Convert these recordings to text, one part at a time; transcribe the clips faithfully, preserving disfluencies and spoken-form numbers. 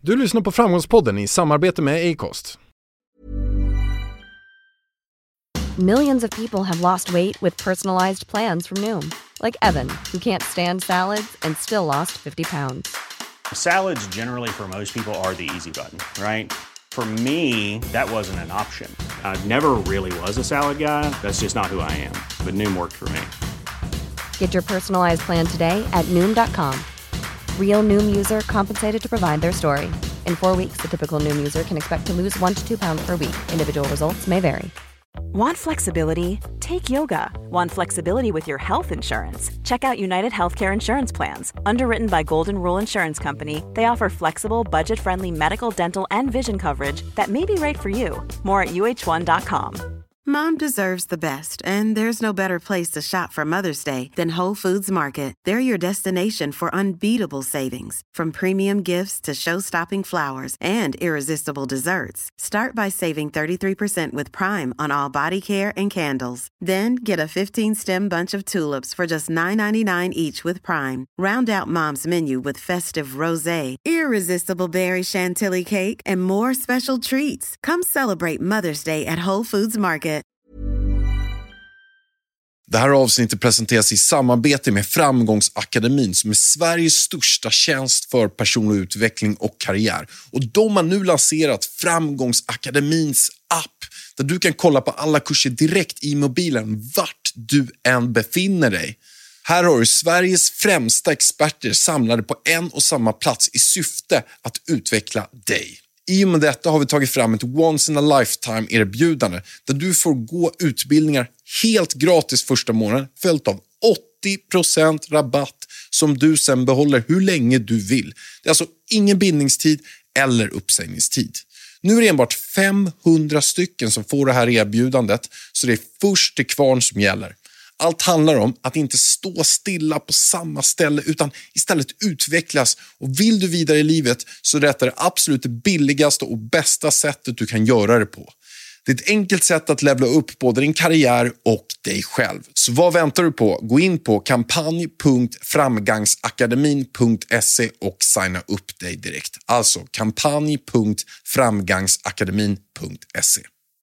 Du lyssnar på Framgångspodden i samarbete med Acast. Millions of people have lost weight with personalized plans from Noom. Like Evan, who can't stand salads and still lost fifty pounds. Salads generally for most people are the easy button, right? For me, that wasn't an option. I never really was a salad guy. That's just not who I am. But Noom worked for me. Get your personalized plan today at Noom dot com. Real Noom user compensated to provide their story. In four weeks, the typical Noom user can expect to lose one to two pounds per week. Individual results may vary. Want flexibility? Take yoga. Want flexibility with your health insurance? Check out United Healthcare Insurance Plans. Underwritten by Golden Rule Insurance Company, they offer flexible, budget-friendly medical, dental, and vision coverage that may be right for you. More at U H one dot com. Mom deserves the best, and there's no better place to shop for Mother's Day than Whole Foods Market. They're your destination for unbeatable savings, from premium gifts to show-stopping flowers and irresistible desserts. Start by saving thirty-three percent with Prime on all body care and candles. Then get a fifteen-stem bunch of tulips for just nine ninety-nine each with Prime. Round out Mom's menu with festive rosé, irresistible berry chantilly cake, and more special treats. Come celebrate Mother's Day at Whole Foods Market. Det här avsnittet presenteras i samarbete med Framgångsakademin som är Sveriges största tjänst för personlig utveckling och karriär. Och de har nu lanserat Framgångsakademins app där du kan kolla på alla kurser direkt i mobilen vart du än befinner dig. Här har du Sveriges främsta experter samlade på en och samma plats i syfte att utveckla dig. I och med detta har vi tagit fram ett once in a lifetime erbjudande där du får gå utbildningar helt gratis första månaden följt av åttio procent rabatt som du sen behåller hur länge du vill. Det är alltså ingen bindningstid eller uppsägningstid. Nu är det enbart femhundra stycken som får det här erbjudandet, så det är först till kvarn som gäller. Allt handlar om att inte stå stilla på samma ställe utan istället utvecklas, och vill du vidare i livet så är detta det absolut billigaste och bästa sättet du kan göra det på. Det är ett enkelt sätt att levla upp både din karriär och dig själv. Så vad väntar du på? Gå in på kampanj punkt framgangsakademin punkt se och signa upp dig direkt. Alltså kampanj punkt framgangsakademin punkt se.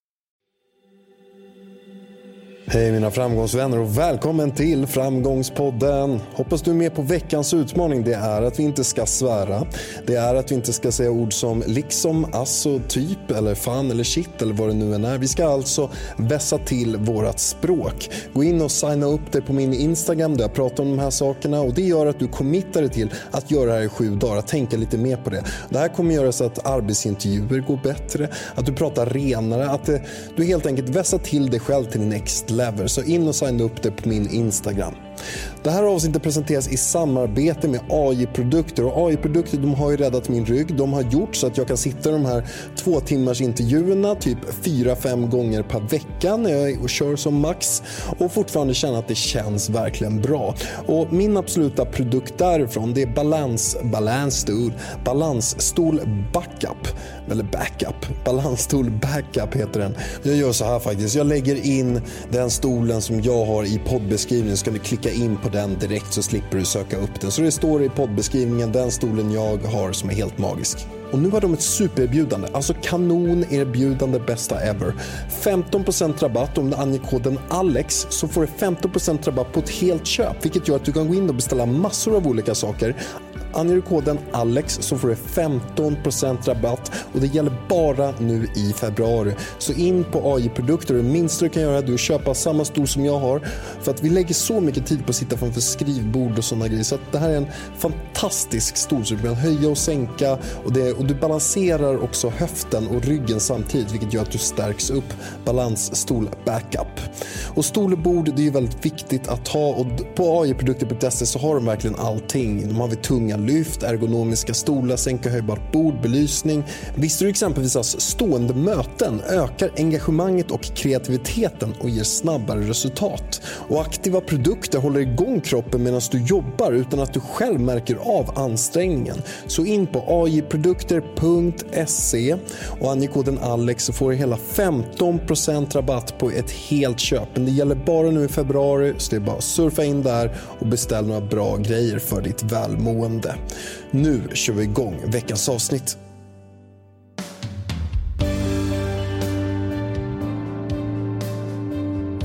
Hej mina framgångsvänner och välkommen till Framgångspodden. Hoppas du är med på veckans utmaning. Det är att vi inte ska svära. Det är att vi inte ska säga ord som liksom, alltså, typ eller fan eller shit eller vad det nu än är. Vi ska alltså vässa till vårat språk. Gå in och signa upp dig på min Instagram där jag pratar om de här sakerna, och det gör att du committar dig till att göra det här i sju dagar. Att tänka lite mer på det. Det här kommer göra så att arbetsintervjuer går bättre, att du pratar renare, att du helt enkelt vässar till dig själv till next level. Så in och signa upp det på min Instagram. Det här avsnittet presenteras i samarbete med A I-produkter. Och A I-produkter, de har ju räddat min rygg. De har gjort så att jag kan sitta i de här två timmars intervjuerna typ fyra, fem gånger per vecka när jag är och kör som max. Och fortfarande känna att det känns verkligen bra. Och min absoluta produkt därifrån, det är balans, balansstol, balansstol backup. Eller backup. Balansstol backup heter den. Jag gör så här faktiskt. Jag lägger in den stolen som jag har i poddbeskrivningen. Så kan du klicka in på den direkt så slipper du söka upp den. Så det står i poddbeskrivningen den stolen jag har som är helt magisk. Och nu har de ett supererbjudande, alltså kanonerbjudande bästa ever. femton procent rabatt om du anger koden Alex, så får du femton procent rabatt på ett helt köp. Vilket gör att du kan gå in och beställa massor av olika saker. Anger du koden Alex så får du femton procent rabatt, och det gäller bara nu i februari. Så in på A I-produkter, och det minsta du kan göra är att köpa samma stol som jag har. För att vi lägger så mycket tid på att sitta framför skrivbord och sådana grejer. Så att det här är en fantastisk stol som du kan höja och sänka, och, det, och du balanserar också höften och ryggen samtidigt, vilket gör att du stärks upp. Balansstol backup. Och stol och bord, det är ju väldigt viktigt att ha, och på A I-produkter punkt se så har de verkligen allting. De har vi tunga lyft, ergonomiska stolar, sänka höjbart bord, belysning. Visste du exempelvis att stående möten ökar engagemanget och kreativiteten och ger snabbare resultat? Och aktiva produkter håller igång kroppen medan du jobbar utan att du själv märker av ansträngningen. Så in på A I produkter punkt se och ange koden Alex så får du hela femton procent rabatt på ett helt köp. Men det gäller bara nu i februari, så det är bara att surfa in där och beställa några bra grejer för ditt välmående. Nu kör vi igång veckans avsnitt.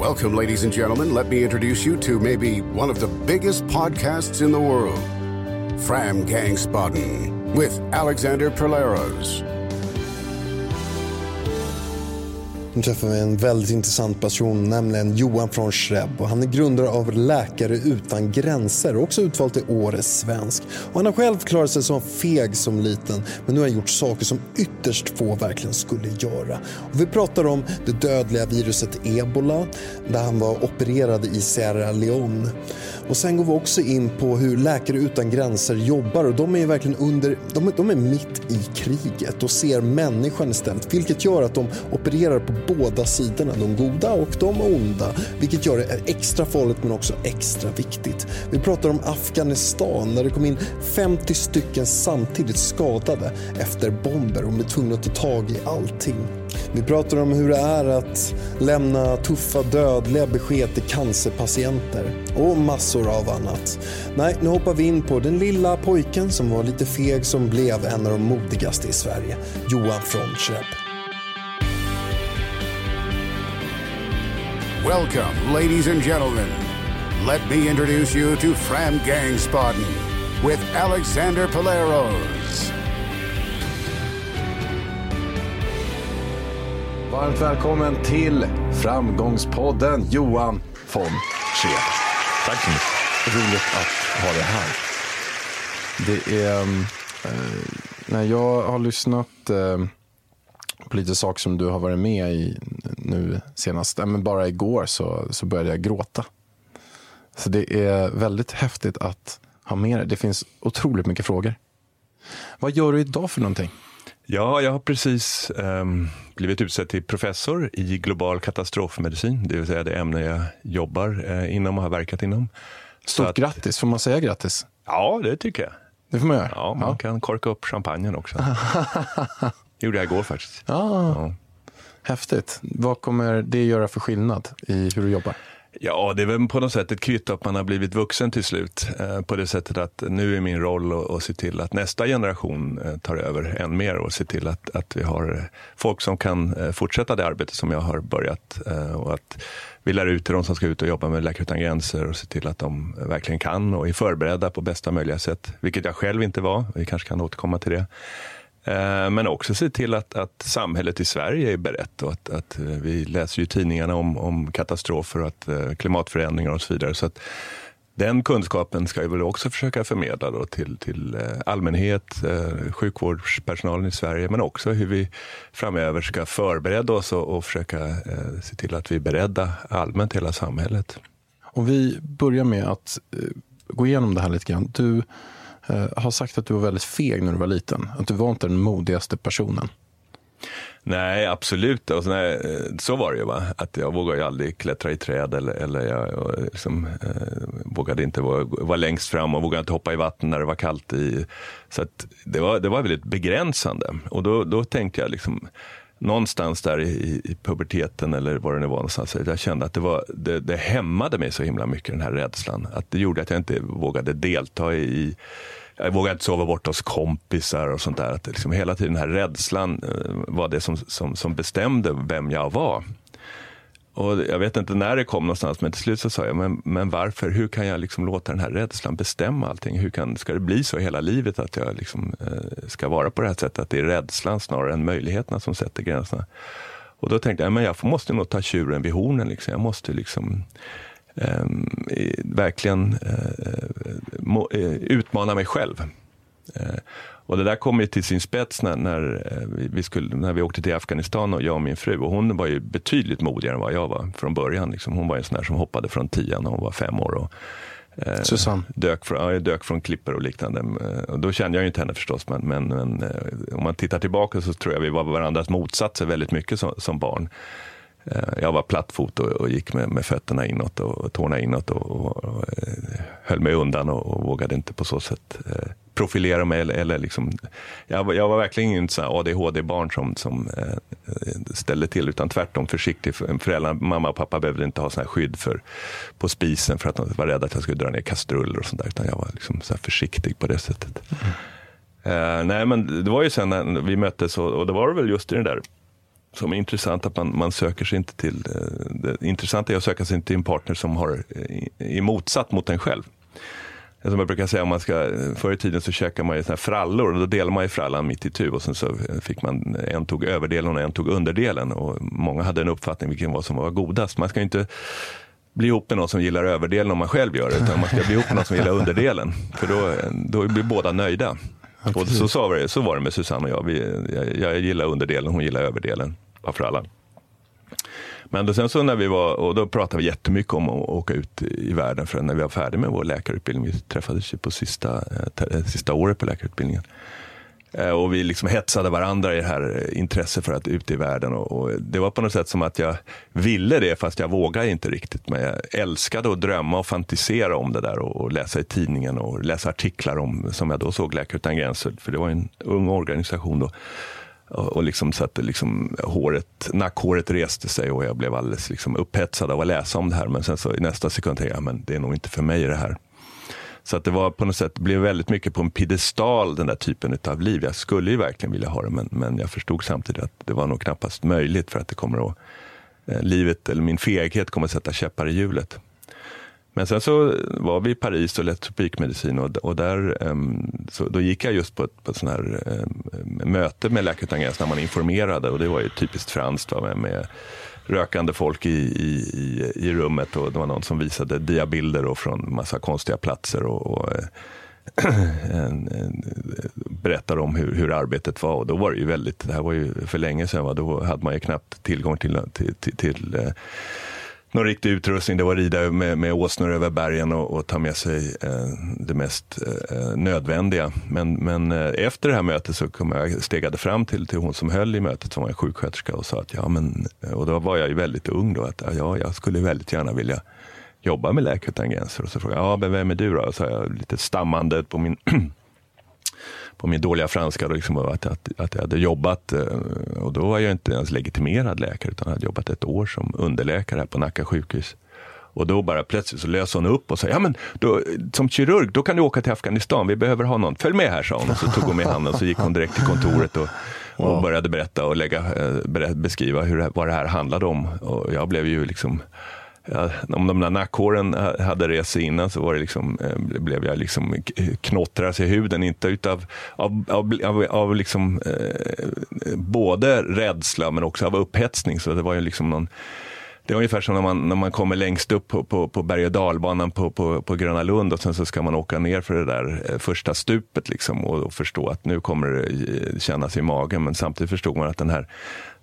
Welcome, ladies and gentlemen. Let me introduce you to maybe one of the biggest podcasts in the world, Fram Gangspodden, with Alexander Perleros. Nu träffar vi en väldigt intressant person, nämligen Johan från Schreeb. Och han är grundare av Läkare utan gränser och också utvald till årets svensk. Och han har själv klarat sig som feg som liten, men nu har han gjort saker som ytterst få verkligen skulle göra. Och vi pratar om det dödliga viruset Ebola, där han var opererad i Sierra Leone. Och sen går vi också in på hur Läkare utan gränser jobbar, och de är ju verkligen under, de är, de är mitt i kriget och ser människan istället, vilket gör att de opererar på båda sidorna, de goda och de onda, vilket gör det extra farligt men också extra viktigt. Vi pratar om Afghanistan, där det kom in femtio stycken samtidigt skadade efter bomber och blev tvungna att ta tag i allting. Vi pratar om hur det är att lämna tuffa dödliga besked till cancerpatienter och massor av annat. Nej, nu hoppar vi in på den lilla pojken som var lite feg som blev en av de modigaste i Sverige, Johan från Schreeb. Welcome, ladies and gentlemen. Let me introduce you to Fram Gangspodden with Alexander Perleros. Varmt välkommen till Framgångspodden, Johan von Schreeb. Tack så mycket. Roligt att ha det här. Det är, eh, när jag har lyssnat eh, på lite saker som du har varit med i nu senast, men bara igår så, så började jag gråta. Så det är väldigt häftigt att ha med det. Det finns otroligt mycket frågor. Vad gör du idag för någonting? Ja, jag har precis um, blivit utsedd till professor i global katastrofmedicin. Det vill säga det ämne jag jobbar uh, inom och har verkat inom. Stort att, grattis, får man säga grattis? Ja, det tycker jag. Det får man göra. Ja, man ja. kan korka upp champagnen också. Det gjorde jag igår faktiskt. Ja. Ja. Häftigt. Vad kommer det göra för skillnad i hur du jobbar? Ja, det är väl på något sätt ett kvitto att man har blivit vuxen till slut. Eh, på det sättet att nu är min roll att, att se till att nästa generation eh, tar över än mer och se till att, att vi har folk som kan eh, fortsätta det arbete som jag har börjat. Eh, och att vi lär ut till de som ska ut och jobba med Läkare utan gränser och se till att de verkligen kan och är förberedda på bästa möjliga sätt. Vilket jag själv inte var. Vi kanske kan återkomma till det. Men också se till att, att samhället i Sverige är berett och att, att vi läser ju tidningarna om, om katastrofer och att, klimatförändringar och så vidare. Så att den kunskapen ska vi väl också försöka förmedla då till, till allmänhet, sjukvårdspersonalen i Sverige, men också hur vi framöver ska förbereda oss och, och försöka se till att vi är beredda allmänt hela samhället. Och vi börjar med att gå igenom det här lite grann. Du har sagt att du var väldigt feg när du var liten. Att du var inte den modigaste personen. Nej, absolut. Och så, nej, så var det ju va. Att jag vågade ju aldrig klättra i träd eller, eller jag liksom, eh, vågade inte vara, vara längst fram och vågade inte hoppa i vatten när det var kallt i. Så att det var, det var väldigt begränsande. Och då, då tänkte jag liksom någonstans där i, i puberteten eller vad det nu var någonstans. Jag kände att det, var, det, det hämmade mig så himla mycket, den här rädslan. Att det gjorde att jag inte vågade delta i, jag vågade inte sova bort hos kompisar och sånt där. Att liksom hela tiden den här rädslan var det som, som, som bestämde vem jag var. Och jag vet inte när det kom någonstans, men till slut så sa jag, men, men varför? Hur kan jag liksom låta den här rädslan bestämma allting? Hur kan, ska det bli så hela livet att jag liksom, eh, ska vara på det här sättet? Att det är rädslan snarare än möjligheterna som sätter gränserna. Och då tänkte jag, men jag måste nog ta tjuren vid hornen. Liksom. Jag måste liksom eh, verkligen eh, må, eh, utmana mig själv. Eh, Och det där kom ju till sin spets när, när, vi skulle, när vi åkte till Afghanistan och jag och min fru. Och hon var ju betydligt modigare än vad jag var från början. Liksom. Hon var en sån där som hoppade från tian när hon var fem år. Och, eh, Susanne? Dök från, ja, dök från klippor och liknande. Och då kände jag ju inte henne förstås. Men, men, men om man tittar tillbaka så tror jag vi var varandras motsatser väldigt mycket som, som barn. Jag var plattfot och, och gick med, med fötterna inåt och, och tårna inåt och, och, och höll mig undan och, och vågade inte på så sätt eh, profilera mig. Eller, eller liksom, jag, jag var verkligen inte så A D H D-barn som, som eh, ställde till, utan tvärtom försiktig. Föräldrar, mamma och pappa behövde inte ha sån här skydd för, på spisen för att de var rädda att jag skulle dra ner kastruller och sånt där, utan jag var liksom så här försiktig på det sättet. Mm. Eh, nej, men det var ju sen när vi möttes och, och det var väl just i den där som är intressant, att man, man söker sig inte till, det intressanta är att söka sig till en partner som har, är motsatt mot en själv. Som jag brukar säga, om man ska, förr i tiden så käkar man ju såna här frallor och då delar man ju frallan mitt i tu och sen så fick man, en tog överdelen och en tog underdelen och många hade en uppfattning vilken var som var godast. Man ska ju inte bli ihop med någon som gillar överdelen om man själv gör det, utan man ska bli ihop med någon som gillar underdelen, för då, då blir båda nöjda. Och så, så, var det, så var det med Susanne och jag. Vi, jag, jag gillar underdelen, hon gillar överdelen av frallan. Men då, sen så när vi var, och då pratade vi jättemycket om att åka ut i världen, för när vi var färdiga med vår läkarutbildning, vi träffades ju på sista, eh, sista året på läkarutbildningen. Eh, och vi liksom hetsade varandra i det här intresse för att ut i världen. Och, och det var på något sätt som att jag ville det, fast jag vågade inte riktigt. Men jag älskade att drömma och fantisera om det där och, och läsa i tidningen och läsa artiklar om, som jag då såg Läkare utan gränser, för det var en ung organisation då. Och liksom så att liksom håret, nackhåret reste sig och jag blev alldeles liksom upphetsad av att läsa om det här. Men sen så i nästa sekund tänkte jag, men det är nog inte för mig det här. Så att det var på något sätt, det blev väldigt mycket på en piedestal, den där typen av liv. Jag skulle ju verkligen vilja ha det, men, men jag förstod samtidigt att det var nog knappast möjligt, för att det kommer att, eh, livet eller min feghet kommer att sätta käppar i hjulet. Men sen så var vi i Paris och lät tropikmedicin och, och där, um, så då gick jag just på ett, på ett sån här um, möte med Läkare utan gränser när man informerade, och det var ju typiskt franskt, va, med, med rökande folk i, i, i, i rummet, och det var någon som visade diabilder och från massa konstiga platser och, och en, en, berättade om hur, hur arbetet var, och då var det ju väldigt, det här var ju för länge sedan, va, då hade man ju knappt tillgång till, till, till, till någon riktig utrustning. Det var rida med, med åsnor över bergen och, och ta med sig eh, det mest eh, nödvändiga. Men, men eh, efter det här mötet så kom jag, stegade fram till, till hon som höll i mötet, som var en sjuksköterska, och sa att ja, men, och då var jag ju väldigt ung då, att ja, jag skulle väldigt gärna vilja jobba med Läkare utan gränser. Och så frågade jag, ja, men vem är du då? Och så sa jag lite stammande på min på min dåliga franska då, liksom, att, att, att jag hade jobbat, och då var jag inte ens legitimerad läkare, utan jag hade jobbat ett år som underläkare här på Nacka sjukhus. Och då bara plötsligt så lös hon upp och sa, ja men då, som kirurg, då kan du åka till Afghanistan, vi behöver ha någon, följ med här, sa hon. Och så tog hon med handen och så gick hon direkt till kontoret och, och började berätta och lägga, beskriva hur, vad det här handlade om. Och jag blev ju liksom, ja, om de där nackhåren hade rest innan, så var det liksom, blev jag liksom knottras i huden, inte utav av, av, av, av liksom, eh, både rädsla men också av upphetsning. Så det var ju liksom någon, det är ungefär som när man, när man kommer längst upp på, på, på berg- och dalbanan på, på, på Gröna Lund, och sen så ska man åka ner för det där första stupet liksom, och, och förstå att nu kommer det kännas i magen, men samtidigt förstod man att den här,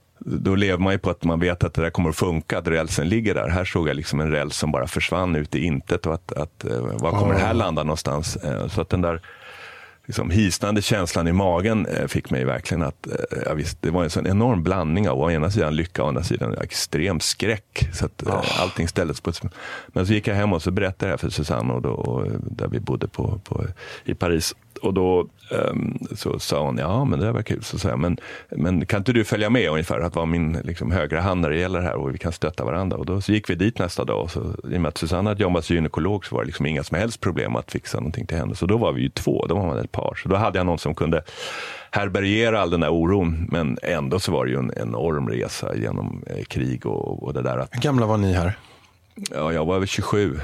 då lever man ju på att man vet att det där kommer att funka, att rälsen ligger där. Här såg jag liksom en räls som bara försvann ut i intet, och att, att var kommer det här landa någonstans? Så att den där liksom hisnande känslan i magen fick mig verkligen att, jag visst, det var en sån enorm blandning av å ena sidan lycka och å andra sidan extrem skräck, så att oh. allting ställdes på ett... Men så gick jag hem och så berättade jag för Susanne, och då, och där vi bodde på, på, i Paris, och då um, så sa hon, ja men det var kul, så sa jag, men, men kan inte du följa med ungefär, att vara min liksom, högra hand när det gäller det här, och vi kan stötta varandra. Och då så gick vi dit nästa dag, och så, i och med att Susanne hade jobbat som gynekolog, så var det liksom inga som helst problem att fixa någonting till henne. Så då var vi ju två, då var man ett par. Så då hade jag någon som kunde härbärgera all den där oron, men ändå så var det ju en enorm resa genom eh, krig och, och det där. Att, hur gamla var ni här? Ja, jag var över tjugosju.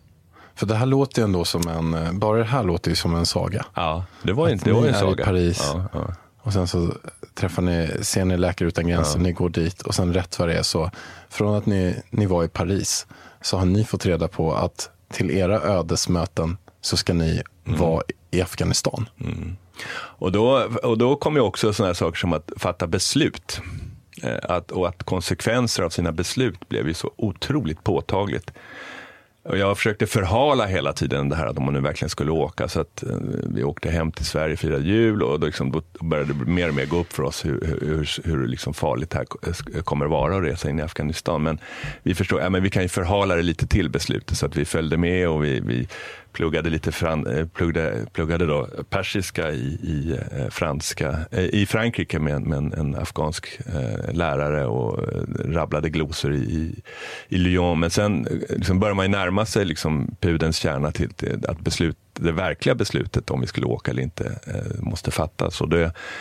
För det här låter ju ändå som en, bara det här låter ju som en saga. Ja, det var inte, det var en saga. I Paris, ja, ja. Och sen så träffar ni, ser ni Läkare utan gränser, ja. Ni går dit, och sen rätt vad det är så, från att ni, ni var i Paris, så har ni fått reda på att till era ödesmöten så ska ni mm. vara i Afghanistan. Mm. Och då, och då kommer ju också sådana här saker som att fatta beslut. Att, och att konsekvenser av sina beslut blev ju så otroligt påtagligt. Och jag försökte förhala hela tiden det här, att om man nu verkligen skulle åka, så att vi åkte hem till Sverige, firade jul, och då, liksom, då började det mer och mer gå upp för oss hur, hur, hur liksom farligt det här kommer vara att resa in i Afghanistan. Men vi förstod, ja, men vi kan ju förhala det lite till beslutet, så att vi följde med, och vi, vi pluggade lite fran, pluggade, pluggade då persiska i, i franska i Frankrike med, med en, en afghansk eh, lärare, och rabblade glosor i, i Lyon. Men sen liksom började man ju närma sig liksom pudens kärna till, till att beslut, det verkliga beslutet om vi skulle åka eller inte eh, måste fattas. Och det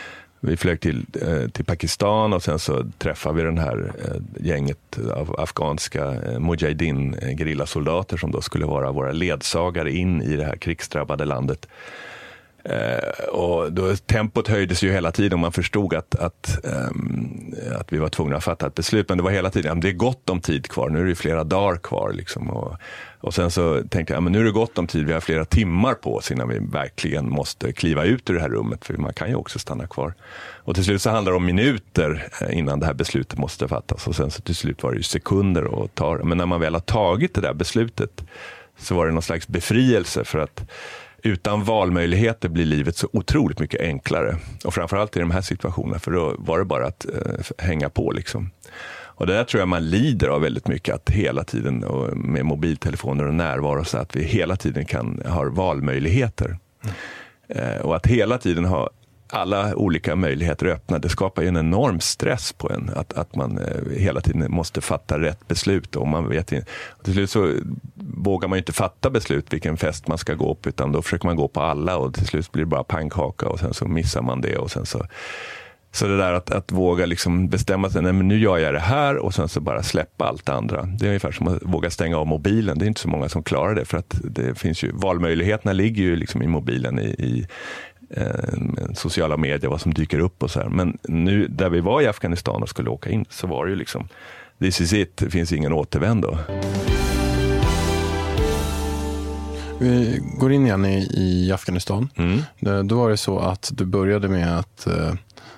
Vi flög till, eh, till Pakistan och sen så träffade vi den här eh, gänget av afghanska eh, mujahidin eh, gerillasoldater som då skulle vara våra ledsagare in i det här krigsdrabbade landet. Eh, och då, tempot höjdes ju hela tiden och man förstod att, att, um, att vi var tvungna att fatta ett beslut. Men det var hela tiden, ja, det är gott om tid kvar, nu är det flera dagar kvar. Liksom. Och, och sen så tänkte jag, ja, men nu är det gott om tid, vi har flera timmar på oss innan vi verkligen måste kliva ut ur det här rummet. För man kan ju också stanna kvar. Och till slut så handlar det om minuter innan det här beslutet måste fattas. Och sen så till slut var det ju sekunder att ta. Men när man väl har tagit det där beslutet så var det någon slags befrielse för att utan valmöjligheter blir livet så otroligt mycket enklare. Och framförallt i de här situationerna, för då var det bara att eh, hänga på liksom. Och det där tror jag man lider av väldigt mycket, att hela tiden och med mobiltelefoner och närvaro så att vi hela tiden kan ha valmöjligheter. Mm. Eh, och att hela tiden ha alla olika möjligheter öppna, det skapar ju en enorm stress på en. Att, att man eh, hela tiden måste fatta rätt beslut. Och man vet inte, och till slut så vågar man ju inte fatta beslut vilken fest man ska gå på, utan då försöker man gå på alla och till slut blir det bara pannkaka och sen så missar man det. Och sen så, så det där att, att våga liksom bestämma sig, nej men nu gör jag det här och sen så bara släppa allt andra. Det är ungefär som att våga stänga av mobilen. Det är inte så många som klarar det, för att det finns ju, valmöjligheterna ligger ju liksom i mobilen i, i sociala medier, vad som dyker upp och så här. Men nu där vi var i Afghanistan och skulle åka in så var det ju liksom, this is it, det finns ingen återvändo. Vi går in igen i, i Afghanistan. Mm. Då var det så att du började med att eh,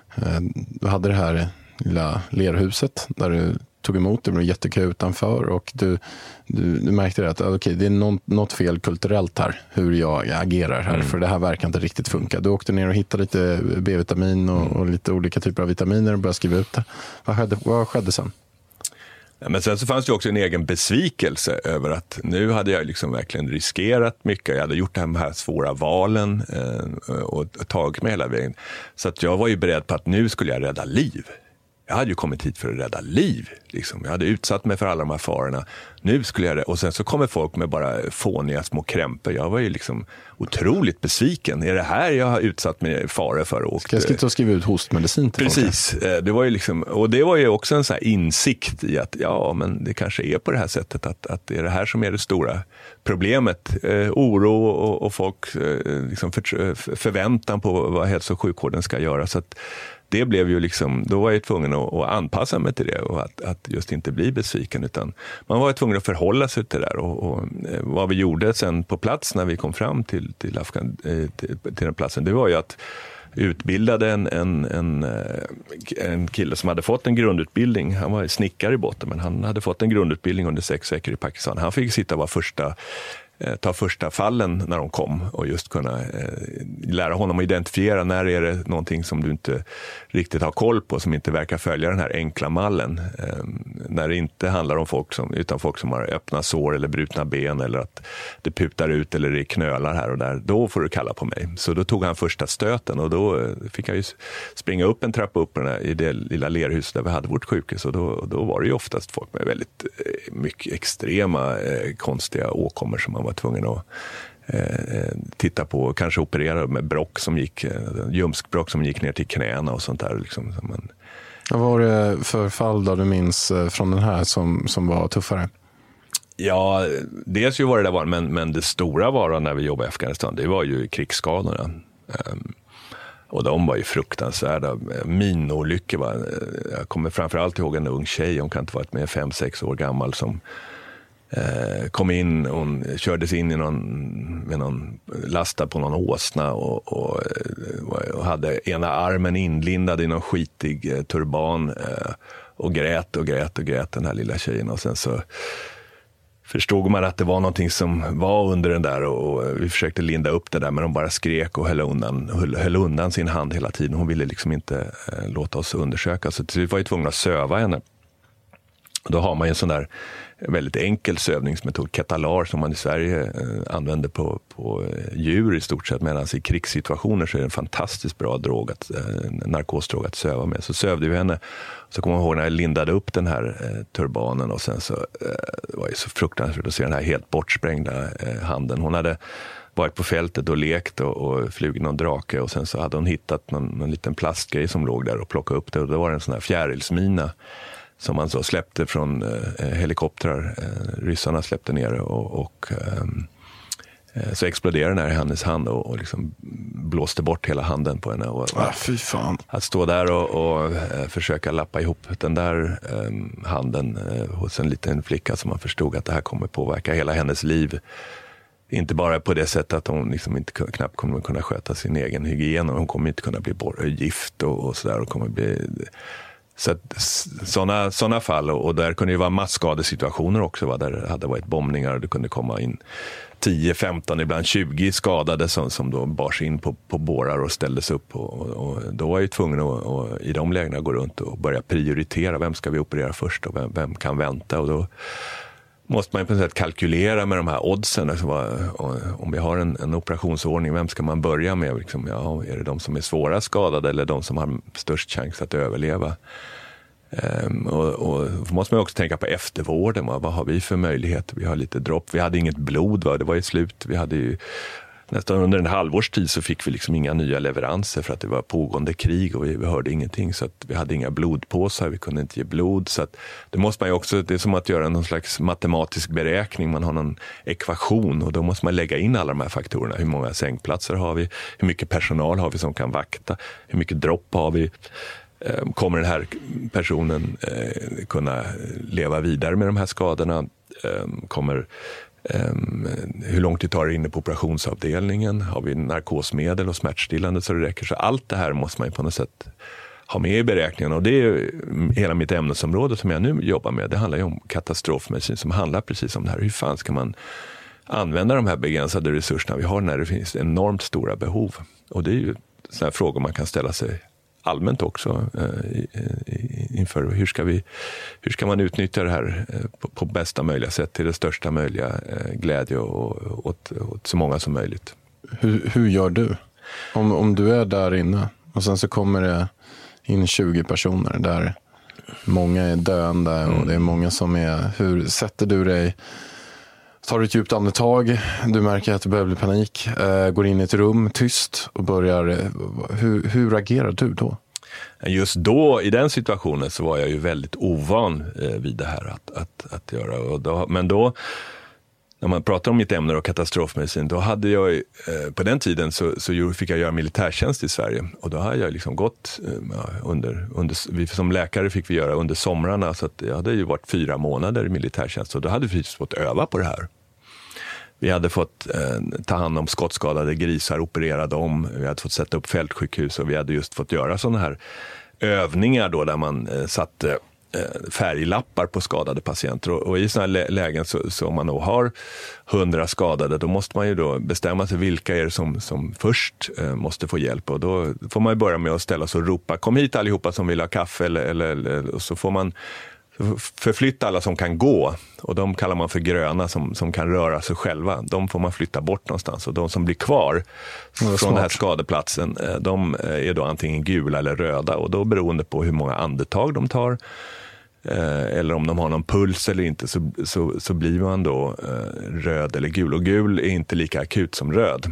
du hade det här lilla lerhuset där du tog emot, det blev jättekö utanför och du, du, du märkte att okay, det är något, något fel kulturellt här, hur jag agerar här, mm. för det här verkar inte riktigt funka. Du åkte ner och hittade lite B-vitamin och, och lite olika typer av vitaminer och började skriva ut det. Vad skedde, vad skedde sen? Ja, men sen så fanns det också en egen besvikelse över att nu hade jag liksom verkligen riskerat mycket. Jag hade gjort de här svåra valen eh, och tagit mig hela vägen. Så att jag var ju beredd på att nu skulle jag rädda liv. Jag hade ju kommit hit för att rädda liv. Liksom. Jag hade utsatt mig för alla de här farorna. Nu skulle jag... Och sen så kommer folk med bara fåniga små krämpor. Jag var ju liksom otroligt besviken. Är det här jag har utsatt mig faror för? Och ska jag skriva och skriva ut hostmedicin till precis. Folk? Det var ju liksom, och det var ju också en sån här insikt i att ja, men det kanske är på det här sättet. Att, att det är det här som är det stora problemet. Eh, oro och, och folk eh, liksom för, förväntan på vad hälso- och sjukvården ska göra. Så att det blev ju liksom, då var jag tvungen att, att anpassa mig till det och att, att just inte bli besviken, utan man var tvungen att förhålla sig till det där. Och, och vad vi gjorde sen på plats när vi kom fram till, till, Afgan, till, till den platsen, det var ju att utbildade en, en, en, en kille som hade fått en grundutbildning. Han var snickare i botten, men han hade fått en grundutbildning under sex veckor i Pakistan. Han fick sitta och vara första ta första fallen när de kom och just kunna eh, lära honom att identifiera när är det någonting som du inte riktigt har koll på, som inte verkar följa den här enkla mallen. Eh, när det inte handlar om folk som, utan folk som har öppna sår eller brutna ben eller att det putar ut eller det knölar här och där, då får du kalla på mig. Så då tog han första stöten och då fick jag ju springa upp en trappa upp i det lilla lerhuset där vi hade vårt sjukhus, och då, då var det ju oftast folk med väldigt eh, mycket extrema eh, konstiga åkommor som man var tvungen att eh, titta på, kanske operera med brock som gick, eh, ljumskbrock som gick ner till knäna och sånt där. Liksom. Men... Vad var det för fall då du minns från den här som, som var tuffare? Ja, dels ju var det där var, men, men det stora var när vi jobbade i Afghanistan, det var ju krigsskadorna. Um, och de var ju fruktansvärda. Minolyckor var, jag kommer framförallt ihåg en ung tjej, hon kan inte varit med fem sex år gammal, som Eh, kom in, hon kördes in i någon, med någon lastad på någon åsna och, och, och hade ena armen inlindad i någon skitig eh, turban eh, och grät och grät och grät, den här lilla tjejen. Och sen så förstod man att det var någonting som var under den där, och, och vi försökte linda upp det där, men hon bara skrek och höll undan, höll, höll undan sin hand hela tiden. Hon ville liksom inte eh, låta oss undersöka, så vi var ju tvungna att söva henne. Då har man ju en sån där väldigt enkel sövningsmetod, ketalar, som man i Sverige eh, använder på, på djur i stort sett, medan i krigssituationer så är det en fantastiskt bra drog att, eh, narkosdrog att söva med. Så sövde vi henne, så kommer jag ihåg när jag lindade upp den här eh, turbanen, och sen så eh, det var ju så fruktansvärt att se den här helt bortsprängda eh, handen. Hon hade varit på fältet och lekt och, och flugit någon drake, och sen så hade hon hittat någon, någon liten plastgrej som låg där och plockat upp det, och det var en sån här fjärilsmina som man så släppte från eh, helikoptrar. Eh, ryssarna släppte ner det, och, och eh, så exploderade den här i hennes hand och, och liksom blåste bort hela handen på henne. Och, ah, fy fan. Att stå där och, och eh, försöka lappa ihop den där eh, handen eh, hos en liten flicka som man förstod att det här kommer påverka hela hennes liv. Inte bara på det sättet att hon liksom inte knappt kommer kunna sköta sin egen hygien, och hon kommer inte kunna bli gift och, och sådär, och kommer bli... Så sådana såna fall, och, och där kunde ju vara massskadesituationer också, va, där det hade varit bombningar och det kunde komma in tio, femton, ibland tjugo skadade som, som då bars in på, på bårar och ställdes upp, och, och, och då var jag ju tvungen att och, i de lägena gå runt och börja prioritera, vem ska vi operera först och vem, vem kan vänta, och då måste man på något sätt kalkylera med de här oddsen. Alltså, om vi har en, en operationsordning, vem ska man börja med? Liksom, ja, är det de som är svåra skadade eller de som har störst chans att överleva? Um, och, och då måste man också tänka på eftervården. Va? Vad har vi för möjligheter? Vi har lite dropp. Vi hade inget blod. Va? Det var ju slut. Vi hade ju nästan under en halvårs tid så fick vi liksom inga nya leveranser för att det var pågående krig och vi, vi hörde ingenting, så att vi hade inga blodpåsar, vi kunde inte ge blod, så att det måste man ju också, det är som att göra någon slags matematisk beräkning, man har någon ekvation och då måste man lägga in alla de här faktorerna, hur många sängplatser har vi, hur mycket personal har vi som kan vakta, hur mycket dropp har vi, kommer den här personen eh, kunna leva vidare med de här skadorna, eh, kommer Um, hur långt det tar inne på operationsavdelningen, har vi narkosmedel och smärtstillande så det räcker, så allt det här måste man ju på något sätt ha med i beräkningen, och det är hela mitt ämnesområde som jag nu jobbar med, det handlar ju om katastrofmedicin som handlar precis om det här, hur fan ska man använda de här begränsade resurserna vi har när det finns enormt stora behov, och det är ju sådana frågor man kan ställa sig allmänt också eh, inför hur ska vi, hur ska man utnyttja det här eh, på, på bästa möjliga sätt till det största möjliga eh, glädje och åt, åt så många som möjligt. Hur, hur gör du? Om, om du är där inne och sen så kommer det in tjugo personer där många är döende mm. och det är många som är, hur sätter du dig? Tar du ett djupt andetag, du märker att det börjar bli panik, eh, går in i ett rum tyst och börjar, eh, hur, hur agerar du då? Just då, i den situationen, så var jag ju väldigt ovan eh, vid det här att, att, att göra. Och då, men då, när man pratar om mitt ämne och katastrofmedicin, då hade jag, eh, på den tiden så, så fick jag göra militärtjänst i Sverige. Och då hade jag liksom gått, eh, under, under, vi, som läkare fick vi göra under somrarna, så att jag hade ju varit fyra månader i militärtjänst, och då hade vi fått öva på det här. Vi hade fått eh, ta hand om skottskadade grisar, operera dem, vi hade fått sätta upp fältsjukhus, och vi hade just fått göra sådana här övningar då där man eh, satte eh, färglappar på skadade patienter, och, och i sådana här lä- lägen så, så om man då har hundra skadade, då måste man ju då bestämma sig vilka är det som, som först eh, måste få hjälp, och då får man ju börja med att ställa sig och ropa, kom hit allihopa som vill ha kaffe, eller, eller, eller, och så får man förflytta alla som kan gå, och de kallar man för gröna, som, som kan röra sig själva. De får man flytta bort någonstans, och de som blir kvar från smart. Den här skadeplatsen, de är då antingen gula eller röda, och då beroende på hur många andetag de tar eller om de har någon puls eller inte, så, så, så blir man då röd eller gul, och gul är inte lika akut som röd.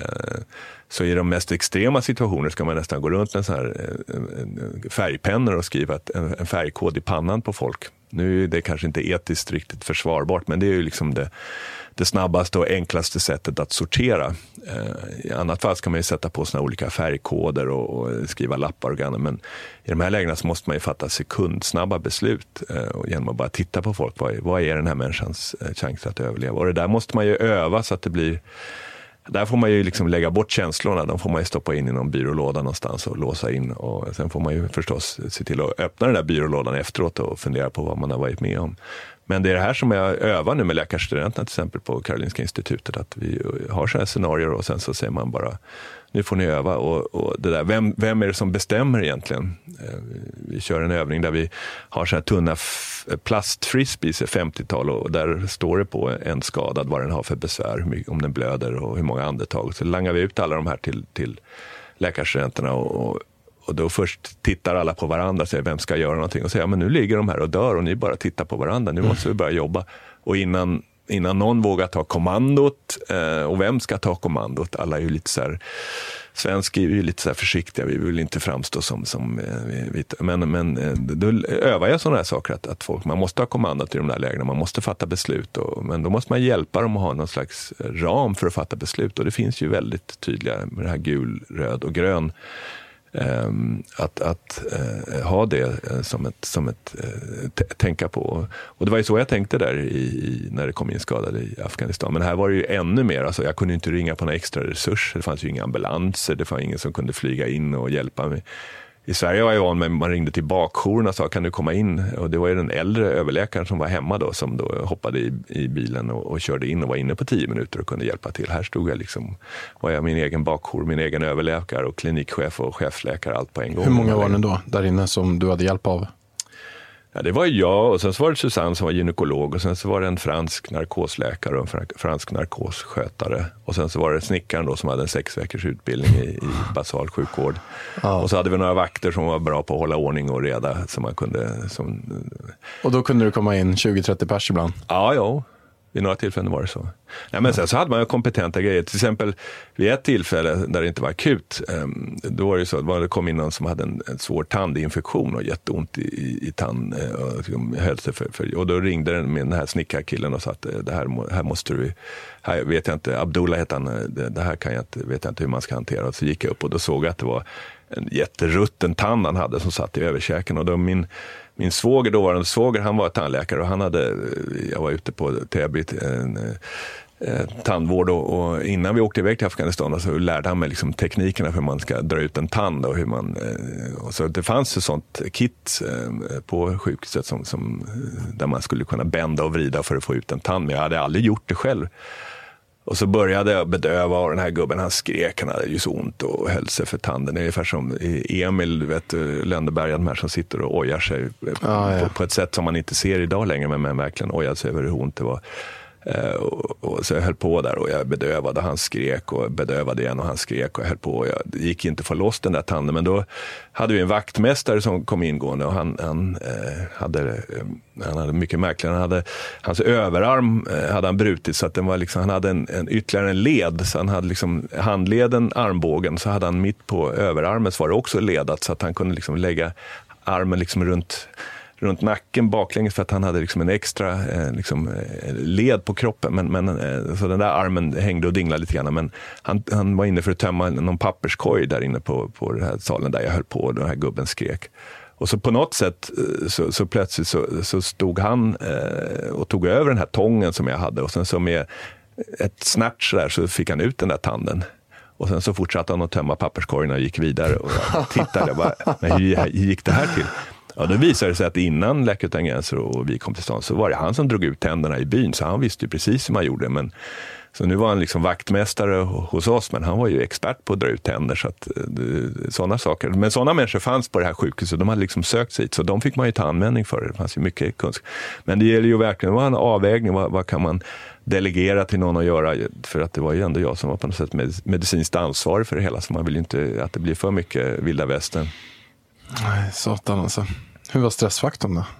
Så i de mest extrema situationer ska man nästan gå runt med så här färgpennor och skriva en färgkod i pannan på folk. Nu är det kanske inte etiskt riktigt försvarbart, men det är ju liksom det, det snabbaste och enklaste sättet att sortera. I annat fall ska man ju sätta på såna olika färgkoder och, och skriva lappar och grejer, men i de här lägena så måste man ju fatta sekundsnabba beslut och genom att bara titta på folk. Vad är, vad är den här människans chans att överleva? Och det där måste man ju öva så att det blir. Där får man ju liksom lägga bort känslorna, de får man ju stoppa in i någon byrålåda någonstans och låsa in, och sen får man ju förstås se till att öppna den där byrålådan efteråt och fundera på vad man har varit med om. Men det är det här som jag övar nu med läkarstudenterna till exempel på Karolinska institutet, att vi har så här scenarier och sen så säger man bara, nu får ni öva och, och det där, vem, vem är det som bestämmer egentligen? Vi kör en övning där vi har så här tunna f- plastfrisbees i femtiotal och där står det på en skadad vad den har för besvär, hur mycket, om den blöder och hur många andetag. Så langar vi ut alla de här till, till läkarstudenterna och, och Och då först tittar alla på varandra och säger vem ska göra någonting. Och säger, ja, men nu ligger de här och dör och ni bara tittar på varandra. Nu måste vi börja jobba. Och innan, innan någon vågar ta kommandot, eh, och vem ska ta kommandot? Alla är ju lite så här, svenskar är ju lite så här försiktiga. Vi vill inte framstå som, som eh, vita. Men, men eh, då övar jag sådana här saker. Att, att folk, man måste ha kommandot i de där lägena. Man måste fatta beslut. Och, men då måste man hjälpa dem att ha någon slags ram för att fatta beslut. Och det finns ju väldigt tydliga med det här gul, röd och grön. Um, att att uh, ha det uh, som ett, som ett uh, t- tänka på. Och det var ju så jag tänkte där i, i, när det kom in skadade i Afghanistan. Men här var det ju ännu mer. Alltså, jag kunde inte ringa på några extra resurser. Det fanns ju inga ambulanser. Det fanns ingen som kunde flyga in och hjälpa mig. I Sverige var jag van med, man ringde till bakjouren och sa, kan du komma in? Och det var ju den äldre överläkaren som var hemma då, som då hoppade i, i bilen och, och körde in och var inne på tio minuter och kunde hjälpa till. Här stod jag liksom, var jag min egen bakjour, min egen överläkare och klinikchef och chefsläkare, allt på en gång. Hur många var ni då där inne som du hade hjälp av? Ja, det var jag och sen så var det Susanne som var gynekolog och sen så var det en fransk narkosläkare och en fransk narkosskötare och sen så var det snickaren då som hade en sex veckors utbildning i, i basal sjukvård. Ja. Och så hade vi några vakter som var bra på att hålla ordning och reda som man kunde... Som... Och då kunde du komma in tjugo trettio pers ibland? Ja, ja. Vid några tillfällen var det så. Ja, men sen så hade man ju kompetenta grejer. Till exempel vid ett tillfälle där det inte var akut. Då var det så att det kom in någon som hade en, en svår tandinfektion och jätteont i, i, i tand. Och, för, för, och då ringde den med den här snickarkillen och sa att det här, här måste du... Här vet jag inte, Abdullah heter han. Det, det här kan jag inte, vet jag inte hur man ska hantera. Och så gick jag upp och då såg jag att det var en jätterutten tand han hade som satt i överkäken. Och då min... Min svåger, dåvarande svåger, han var tandläkare och han hade, jag var ute på Täby, en, en tandvård och, och innan vi åkte iväg till Afghanistan så lärde han mig liksom teknikerna för hur man ska dra ut en tand och hur man, och så det fanns ett sånt kit på sjukhuset som, som, där man skulle kunna bända och vrida för att få ut en tand, men jag hade aldrig gjort det själv. Och så började jag bedöva och den här gubben, han skrek, han hade ju så ont och höll sig för tanden. Det är ungefär som Emil, vet, Lönneberg, de här som sitter och ojar sig ah, ja. på, på ett sätt som man inte ser idag längre, men, men verkligen ojade sig över hur ont det var. Uh, och, och så jag höll på där och jag bedövade, han skrek och bedövade igen och han skrek och jag höll på och jag gick inte få loss den där tanden, men då hade vi en vaktmästare som kom ingående och han, han, uh, hade, uh, han hade mycket märkligt, han hade, hans överarm uh, hade han brutit så att den var liksom, han hade en, en ytterligare en led, så han hade liksom handleden, armbågen, så hade han mitt på överarmen så var det också ledat så att han kunde liksom lägga armen liksom runt runt nacken baklänges för att han hade liksom en extra eh, liksom, eh, led på kroppen. Men, men, eh, så den där armen hängde och dinglade lite grann. Men han, han var inne för att tömma någon papperskorg där inne på, på den här salen där jag höll på och den här gubben skrek. Och så på något sätt så, så plötsligt så, så stod han eh, och tog över den här tången som jag hade. Och sen så med ett snatch där så fick han ut den där tanden. Och sen så fortsatte han att tömma papperskorgen och gick vidare. Och jag tittade bara, men hur, hur gick det här till? Ja, då visade det sig att innan Läkare utan gränser och vi kom till stan så var det han som drog ut tänderna i byn. Så han visste ju precis hur man gjorde. Men, så nu var han liksom vaktmästare hos oss, men han var ju expert på att dra ut tänder. Så att, sådana saker. Men sådana människor fanns på det här sjukhuset. De hade liksom sökt sig hit, så de fick man ju ta användning för. Det fanns ju mycket kunskap. Men det gäller ju verkligen, det var en avvägning. Vad, vad kan man delegera till någon att göra? För att det var ju ändå jag som var på något sätt med, medicinskt ansvarig för det hela. Så man vill ju inte att det blir för mycket vilda västern. Nej, satan alltså. Hur var stressfaktorn då?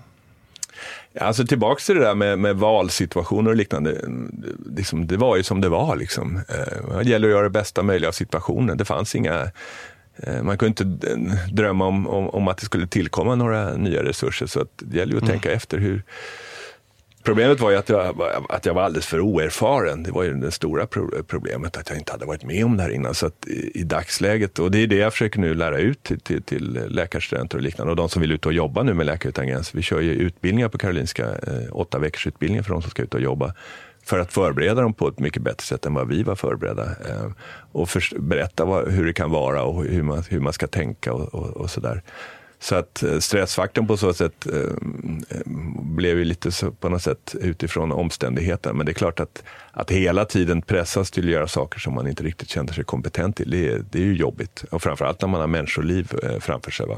Alltså tillbaka till det där med, med valsituationer och liknande. Liksom, det var ju som det var. Liksom. Det gäller att göra det bästa möjliga av situationen. Det fanns inga... Man kunde inte drömma om, om, om att det skulle tillkomma några nya resurser. Så att det gäller ju att mm. tänka efter hur... Problemet var ju att jag, att jag var alldeles för oerfaren. Det var ju det stora problemet, att jag inte hade varit med om det här innan. Så att i, i dagsläget, och det är det jag försöker nu lära ut till, till, till läkarstudenter och liknande. Och de som vill ut och jobba nu med Läkare utan gränser. Vi kör ju utbildningar på Karolinska, eh, åtta veckors utbildningar för de som ska ut och jobba. För att förbereda dem på ett mycket bättre sätt än vad vi var förberedda. Eh, och för, berätta vad, hur det kan vara och hur man, hur man ska tänka och, och, och sådär. Så att stressfaktorn på så sätt eh, blev ju lite så, på något sätt utifrån omständigheten. Men det är klart att, att hela tiden pressas till att göra saker som man inte riktigt känner sig kompetent till. Det är, det är ju jobbigt. Och framförallt när man har människoliv eh, framför sig. Va?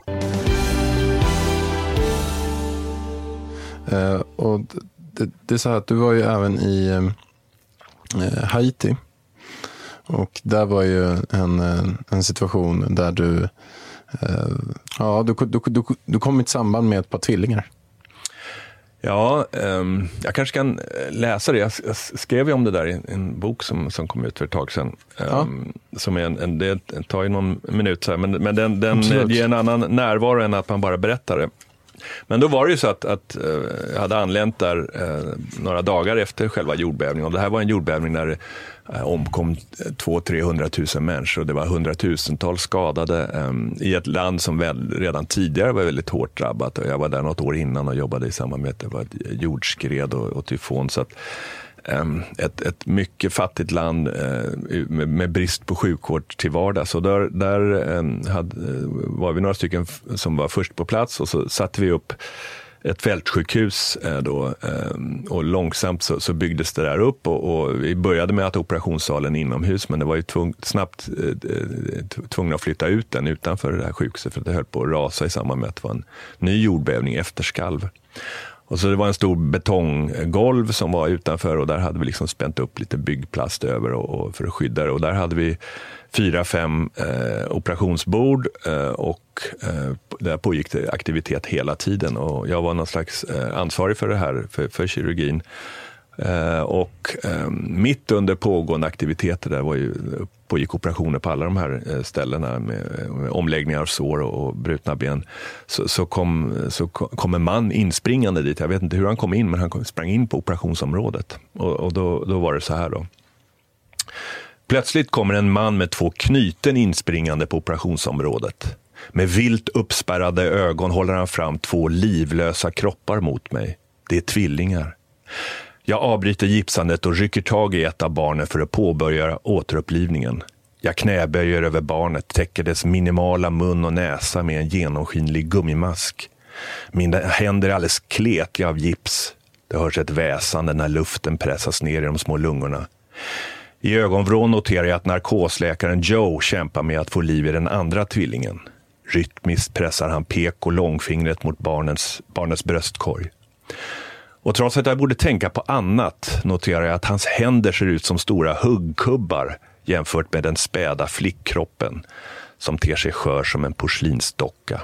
Eh, och det, det är så här att du var ju även i eh, Haiti. Och där var ju en, en situation där du Uh, ja, du, du, du, du kom i ett samband med ett par tvillingar. Ja, um, jag kanske kan läsa det. Jag, jag skrev ju om det där i en bok som, som kom ut för ett tag sedan. Um, ja. Som är en, en, det tar ju någon minut så här, men, men den, den ger en annan närvaro än att man bara berättar det. Men då var det ju så att, att uh, jag hade anlänt där uh, några dagar efter själva jordbävningen. Och det här var en jordbävning där uh, omkom två till trehundratusen människor. Och det var hundratusentals skadade um, i ett land som väl, redan tidigare var väldigt hårt drabbat. Och jag var där något år innan och jobbade i samband med det var ett jordskred och, och tyfon. Så att um, ett, ett mycket fattigt land uh, med, med brist på sjukvård till vardags. Så där, där um, hade, var vi några stycken som var först på plats och så satte vi upp ett fältsjukhus då, och långsamt så, så byggdes det där upp och, och vi började med att operationssalen inomhus, men det var ju tvung, snabbt tvungna att flytta ut den utanför det här sjukhuset för att det höll på att rasa i samband med att det var en ny jordbävning efter skalv. Och så det var en stor betonggolv som var utanför och där hade vi liksom spänt upp lite byggplast över och, och för att skydda det. Och där hade vi fyra, fem eh, operationsbord eh, och eh, där pågick det aktivitet hela tiden. Och jag var någon slags eh, ansvarig för det här, för, för kirurgin. Eh, och eh, mitt under pågående aktiviteter där var ju, pågick operationer på alla de här eh, ställena med, med omläggningar av sår och, och brutna ben. Så, så, kom, så kom en man inspringande dit. Jag vet inte hur han kom in, men han kom, sprang in på operationsområdet. Och, och då, då var det så här då. Plötsligt kommer en man med två knyten inspringande på operationsområdet. Med vilt uppspärrade ögon håller han fram två livlösa kroppar mot mig. Det är tvillingar. Jag avbryter gipsandet och rycker tag i ett av barnen för att påbörja återupplivningen. Jag knäböjer över barnet, täcker dess minimala mun och näsa med en genomskinlig gummimask. Mina händer är alldeles kletliga av gips. Det hörs ett väsande när luften pressas ner i de små lungorna. I ögonvrån noterar jag att narkosläkaren Joe kämpar med att få liv i den andra tvillingen. Rytmiskt pressar han pek och långfingret mot barnens, barnets bröstkorg. Och trots att jag borde tänka på annat noterar jag att hans händer ser ut som stora huggkubbar jämfört med den späda flickkroppen som ter sig skör som en porslinsdocka.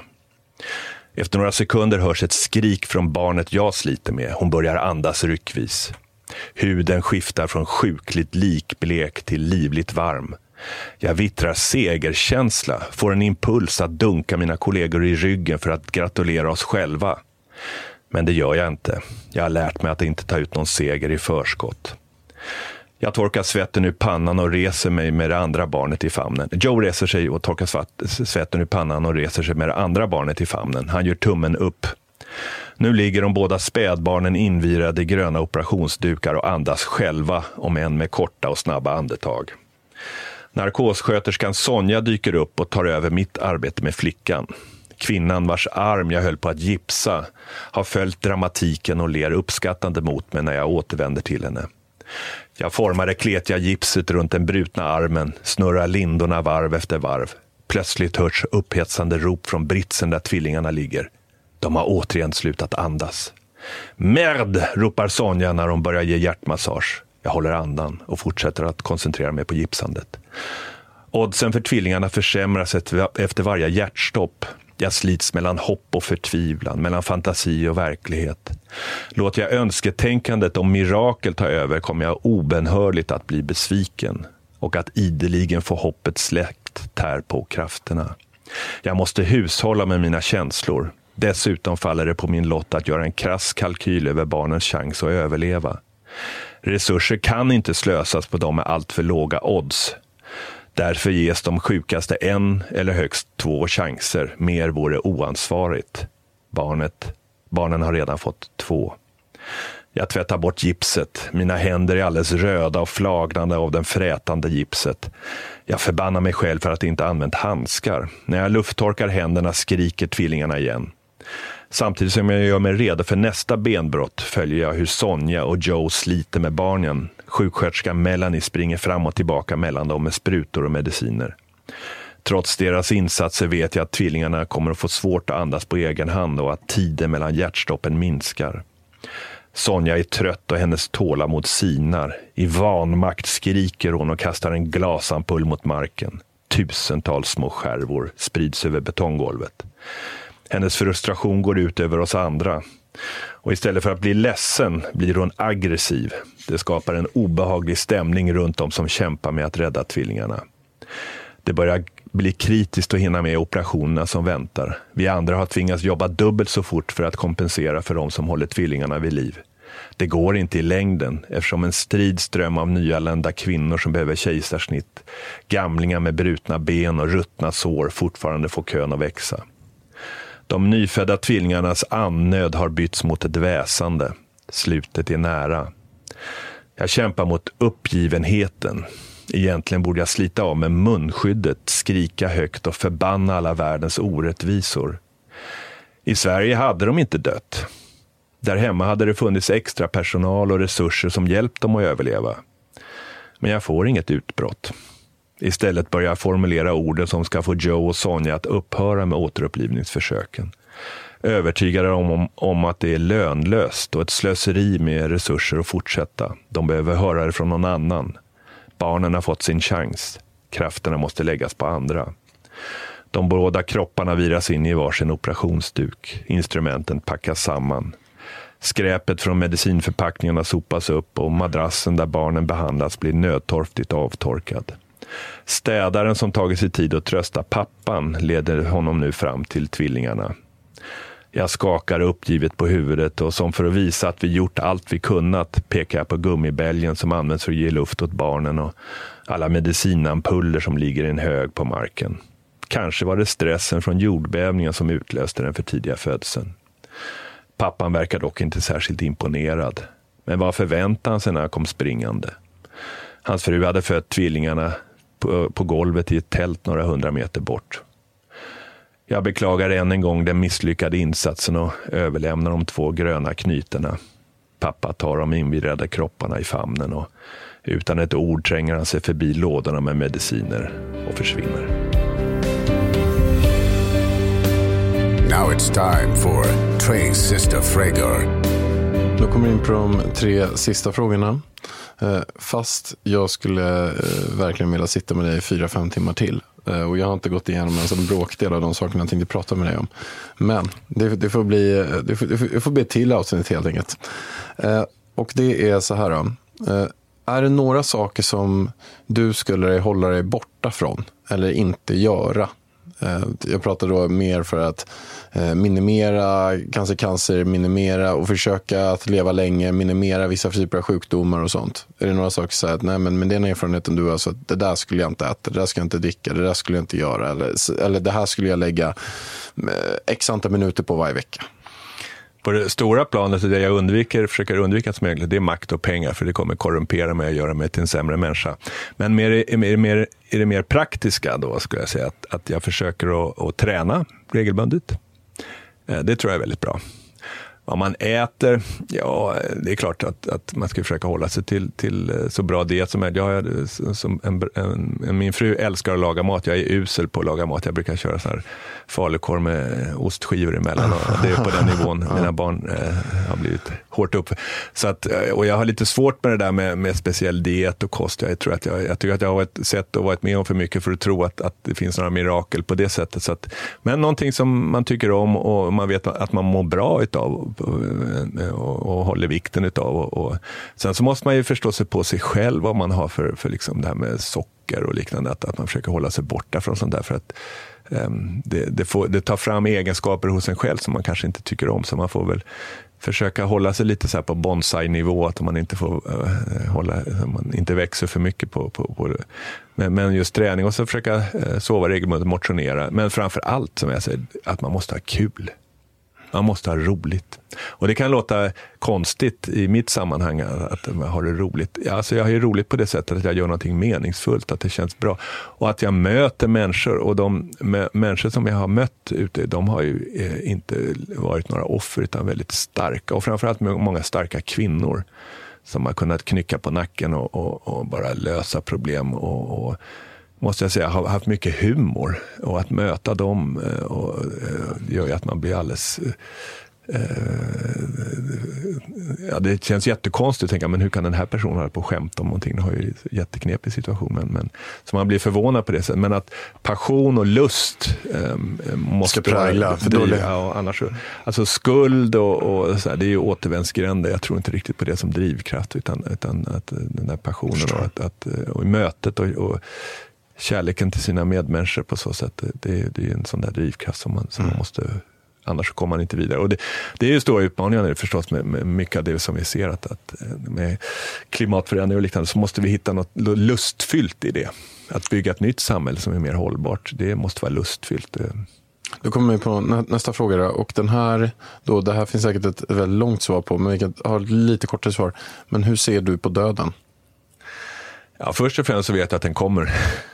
Efter några sekunder hörs ett skrik från barnet jag sliter med. Hon börjar andas ryckvis. Huden skiftar från sjukligt likblek till livligt varm. Jag vittrar segerkänsla, får en impuls att dunka mina kollegor i ryggen för att gratulera oss själva. Men det gör jag inte. Jag har lärt mig att inte ta ut någon seger i förskott. Jag torkar svetten ur pannan och reser mig med det andra barnet i famnen. Joe reser sig och torkar svetten ur pannan och reser sig med det andra barnet i famnen. Han gör tummen upp. Nu ligger de båda spädbarnen invirade i gröna operationsdukar och andas själva, om än med korta och snabba andetag. Narkossköterskan Sonja dyker upp och tar över mitt arbete med flickan. Kvinnan vars arm jag höll på att gipsa har följt dramatiken och ler uppskattande mot mig när jag återvänder till henne. Jag formar det kletiga gipset runt den brutna armen, snurrar lindorna varv efter varv. Plötsligt hörs upphetsande rop från britsen där tvillingarna ligger. De har återigen slutat andas. Merd, ropar Sonja när de börjar ge hjärtmassage. Jag håller andan och fortsätter att koncentrera mig på gipsandet. Oddsen för tvillingarna försämras efter varje hjärtstopp. Jag slits mellan hopp och förtvivlan, mellan fantasi och verklighet. Låter jag önsketänkandet om mirakel ta över kommer jag obenhörligt att bli besviken och att ideligen få hoppet släckt tär på krafterna. Jag måste hushålla med mina känslor. Dessutom faller det på min lott att göra en krass kalkyl över barnens chans att överleva. Resurser kan inte slösas på dem med allt för låga odds. Därför ges de sjukaste en eller högst två chanser. Mer vore oansvarigt. Barnet, barnen har redan fått två. Jag tvättar bort gipset. Mina händer är alldeles röda och flagnande av den frätande gipset. Jag förbannar mig själv för att inte använt handskar. När jag lufttorkar händerna skriker tvillingarna igen. Samtidigt som jag gör mig redo för nästa benbrott följer jag hur Sonja och Joe sliter med barnen. Sjuksköterskan Melanie springer fram och tillbaka mellan dem med sprutor och mediciner. Trots deras insatser vet jag att tvillingarna kommer att få svårt att andas på egen hand och att tiden mellan hjärtstoppen minskar. Sonja är trött och hennes tålamod sinar. I vanmakt skriker hon och kastar en glasampull mot marken. Tusentals små skärvor sprids över betonggolvet. Hennes frustration går ut över oss andra. Och istället för att bli ledsen blir hon aggressiv. Det skapar en obehaglig stämning runt dem som kämpar med att rädda tvillingarna. Det börjar bli kritiskt att hinna med operationerna som väntar. Vi andra har tvingats jobba dubbelt så fort för att kompensera för de som håller tvillingarna vid liv. Det går inte i längden eftersom en strid ström av nyanlända kvinnor som behöver kejsarsnitt, gamlingar med brutna ben och ruttna sår fortfarande får kön att växa. De nyfödda tvillingarnas annöd har bytts mot ett väsande. Slutet är nära. Jag kämpar mot uppgivenheten. Egentligen borde jag slita av med munskyddet, skrika högt och förbanna alla världens orättvisor. I Sverige hade de inte dött. Där hemma hade det funnits extra personal och resurser som hjälpt dem att överleva. Men jag får inget utbrott. Istället börjar jag formulera orden som ska få Joe och Sonja att upphöra med återupplivningsförsöken. Övertygade om, om, om att det är lönlöst och ett slöseri med resurser att fortsätta. De behöver höra det från någon annan. Barnen har fått sin chans. Krafterna måste läggas på andra. De båda kropparna viras in i varsin operationsduk. Instrumenten packas samman. Skräpet från medicinförpackningarna sopas upp och madrassen där barnen behandlas blir nödtorftigt avtorkad. Städaren som tagit sig tid att trösta pappan leder honom nu fram till tvillingarna. Jag skakar uppgivet på huvudet och som för att visa att vi gjort allt vi kunnat pekar jag på gummibälgen som används för att ge luft åt barnen och alla medicinampuller som ligger i en hög på marken. Kanske var det stressen från jordbävningen som utlöste den för tidiga födseln. Pappan verkar dock inte särskilt imponerad. Men vad förväntade han sig när han kom springande? Hans fru hade fött tvillingarna på, på golvet i ett tält några hundra meter bort. Jag beklagar än en gång den misslyckade insatsen och överlämnar de två gröna knyterna. Pappa tar de invirrade kropparna i famnen och utan ett ord tränger han sig förbi lådorna med mediciner och försvinner. Now it's time for Trace Sister Frager. Då kommer vi in på de tre sista frågorna. Fast jag skulle verkligen vilja sitta med dig i fyra, fem timmar till. Och jag har inte gått igenom en sån bråkdel av de sakerna jag tänkte prata med dig om. Men det, det, får, bli, det, får, det, får, det får bli till avsnitt helt enkelt. Och det är så här då. Är det några saker som du skulle hålla dig borta från eller inte göra? Jag pratar då mer för att minimera cancer, cancer, minimera och försöka att leva länge, minimera vissa typer av sjukdomar och sånt. Är det några saker så att nej, men med den erfarenheten du har, så att det där skulle jag inte äta, det där skulle jag inte dricka, det där skulle jag inte göra eller, eller det här skulle jag lägga x antal minuter på varje vecka? På det stora planet, det jag undviker, försöker undvika som möjligt, det är makt och pengar, för det kommer korrumpera mig och göra mig till en sämre människa. Men mer, är, mer, är det mer praktiska då skulle jag säga att, att jag försöker att, att träna regelbundet. Det tror jag är väldigt bra. Vad man äter, ja det är klart att, att man ska försöka hålla sig till, till så bra diet som möjligt. Jag, som en, en, min fru älskar att laga mat, jag är usel på att laga mat. Jag brukar köra så här falukorv med ostskivor emellan och det är på den nivån mina barn eh, har blivit hårt upp. Så att, och jag har lite svårt med det där med, med speciell diet och kost. Jag tror att jag, jag tycker att jag har ett sätt och varit med om för mycket för att tro att, att det finns några mirakel på det sättet. Så att, men någonting som man tycker om och man vet att man mår bra utav och, och håller vikten utav. Och, och, sen så måste man ju förstå sig på sig själv vad man har för, för liksom det här med socker och liknande. Att, att man försöker hålla sig borta från sånt där för att um, det, det, får, det tar fram egenskaper hos en själv som man kanske inte tycker om. Så man får väl försöka hålla sig lite så här på bonsai-nivå, att man inte får uh, hålla, man inte växer för mycket på, på, på det. Men, men just träning och så försöka uh, sova regelbundet, motionera. Men framför allt som jag säger, att man måste ha kul. Man måste ha roligt. Och det kan låta konstigt i mitt sammanhang att man har det roligt. Alltså jag har ju roligt på det sättet att jag gör någonting meningsfullt, att det känns bra. Och att jag möter människor, och de m- människor som jag har mött ute, de har ju eh, inte varit några offer utan väldigt starka. Och framförallt många starka kvinnor som har kunnat knycka på nacken och, och, och bara lösa problem och, och måste jag säga, har haft mycket humor, och att möta dem och, och, gör ju att man blir alldeles eh, ja, det känns jättekonstigt att tänka, men hur kan den här personen hålla på och skämta om någonting? Det har ju en jätteknepig situation, men, men så man blir förvånad på det sättet. Men att passion och lust eh, måste ska prägla, för driva, ja, annars, alltså skuld och, och så här, det är ju återvändsgränder. Jag tror inte riktigt på det som drivkraft, utan, utan att den där passionen och, att, att, och mötet och, och kärleken till sina medmänniskor på så sätt, det, det är en sån där drivkraft som man, som mm. man måste, annars kommer man inte vidare. Och det, det är ju stora utmaningar förstås med, med mycket av det som vi ser, att, att med klimatförändring och liknande, så måste vi hitta något lustfyllt i det. Att bygga ett nytt samhälle som är mer hållbart, det måste vara lustfyllt. Då kommer vi på nä- nästa fråga då. Och den här, då, det här finns säkert ett väldigt långt svar på, men vi kan ha lite kortare svar. Men hur ser du på döden? Ja, först och främst så vet jag att den kommer.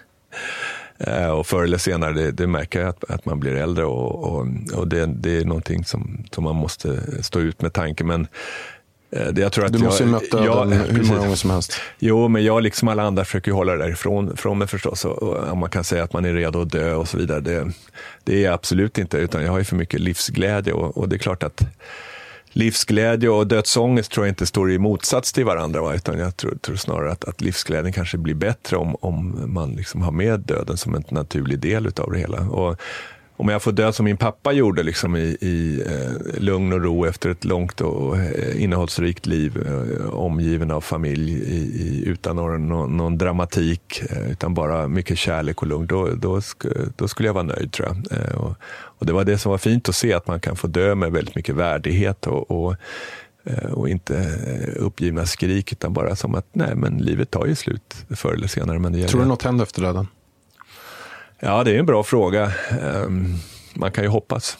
Och förr eller senare, det, det märker jag att, att man blir äldre, och, och, och det, det är någonting som, som man måste stå ut med tanken. Men det, jag tror att du måste jag, ju möta jag, den hur många gånger som helst. Jo, men jag liksom alla andra försöker hålla det därifrån från mig förstås. Och, och man kan säga att man är redo att dö och så vidare. Det, det är jag absolut inte, utan jag har ju för mycket livsglädje, och, och det är klart att livsglädje och dödsångest tror jag inte står i motsats till varandra, va? Utan jag tror, tror snarare att, att livsglädjen kanske blir bättre om, om man liksom har med döden som en naturlig del utav det hela. Och om jag får dö som min pappa gjorde, liksom i, i eh, lugn och ro efter ett långt och eh, innehållsrikt liv, eh, omgiven av familj, i, i, utan någon, någon, någon dramatik, eh, utan bara mycket kärlek och lugn, då, då, sk- då skulle jag vara nöjd, tror jag. Eh, och, och det var det som var fint att se, att man kan få dö med väldigt mycket värdighet och, och, eh, och inte uppgivna skrik, utan bara som att nej, men livet tar ju slut förr eller senare. Men det gäller. Tror du något händer efter döden? Ja, det är en bra fråga. Um, man kan ju hoppas.